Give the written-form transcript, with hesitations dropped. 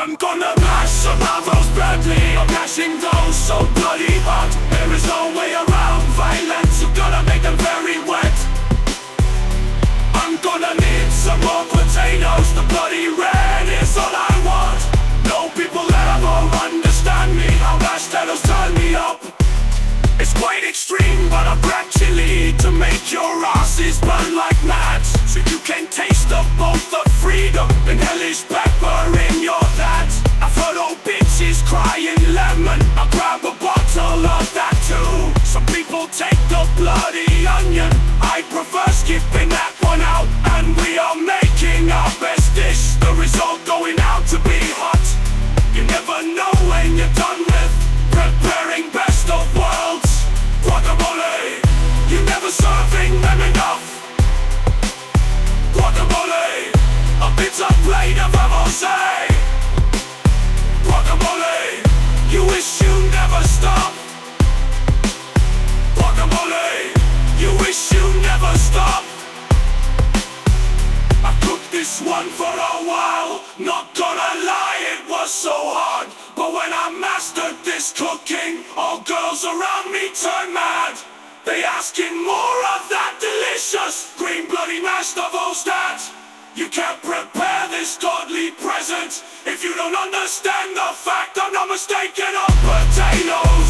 I'm gonna mash some of those badly. I'm mashing those so bloody hot. There is no way around violence. You gotta make them very wet. I'm gonna need some more potatoes. The bloody red is all I want. No people ever understand me. How marshmallows turn me up. It's quite extreme, but I'm black chili to make your asses burn like mad. So you can taste of both the freedom and hellish pepper in your that. I've heard old bitches crying lemon. I'll grab a bottle of that too. Some people take the bloody onion. I prefer skipping that one out. And we are making our best dish. The result going out to be hot. You never know when you're done with preparing best of worlds. Guacamole, you never serving them enough. Guacamole, a pizza plate of arroz. Guacamole, you wish you never stop. Guacamole, you wish you never stop. I cooked this one for a while. Not gonna lie, it was so hard. But when I mastered this cooking, all girls around me turn mad. They asking more of that delicious green bloody mashed avostat. You can't prepare this godly present if you don't understand the fact I'm not mistaken of potatoes.